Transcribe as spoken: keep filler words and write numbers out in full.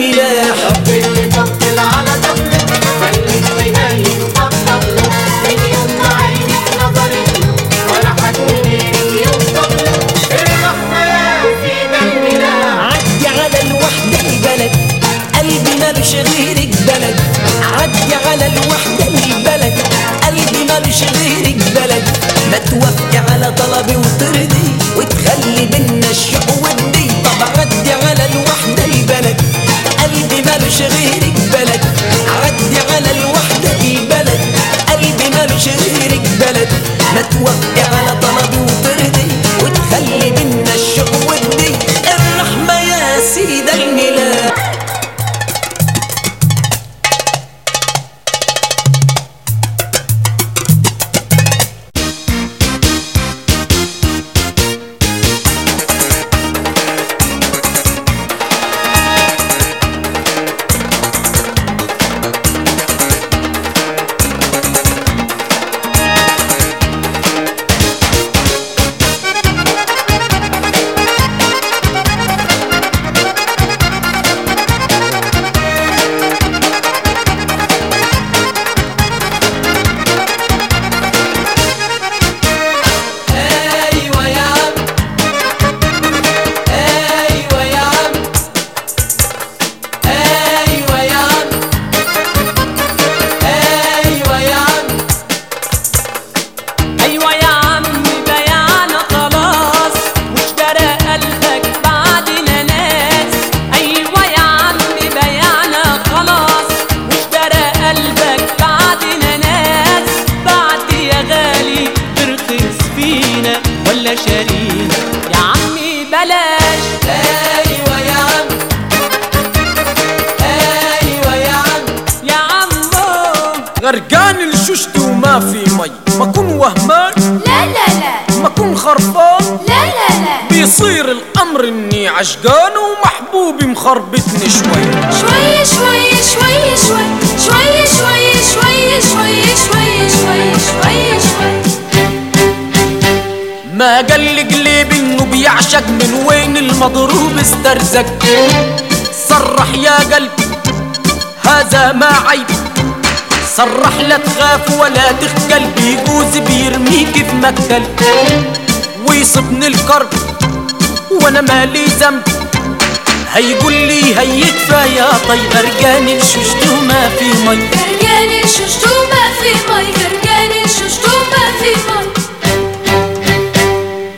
الملاح. طب اللي طبل على طبله خليك تنايم طبله، من يوم ما عينك نظرت له ولا حد غيرك يوصل له. الرحمة يا سيد الملاح. عدي على الوحدة البلد قلبي مالوش غيرك بلد. عدي على الوحدة البلد قلبي مالوش غيرك بلد. ما توافقي على طلبي وترضي وتخلي بينا الشوق ودي. طب عدي على الوحدة البلد قلبي مالوش غيرك بلد. عدي على الوحدة البلد قلبي مالوش غيرك بلد. ما توافقي على طلبي وترضي وتخلي بينا الشوق ودي. الرحمة يا سيد الملاح. ولا شارينا يا عمي بلاش. ايوه يا عم ايوه يا عم يا عمو. غرقان الششت وما في مي، ما كون وهمان لا لا لا، ما كون خربان لا لا لا. بيصير الامر اني عشقان ومحبوبي مخربطني شوي شوي شوي شوي شوي شوي شوي شوي شوي شوي شوي شوي شوي. ما قال قلبي انه بيعشق، من وين المضروب استرزق. صرح يا قلبي هذا ما عيب، صرح لا تخاف ولا تخجل، بيجوز بيرميك في مقتل ويصبني الكرب وانا مالي ذنب. هيقول لي هيكفى يا طي، غرقان الششت وما في مي. غرقان الششت وما في مي.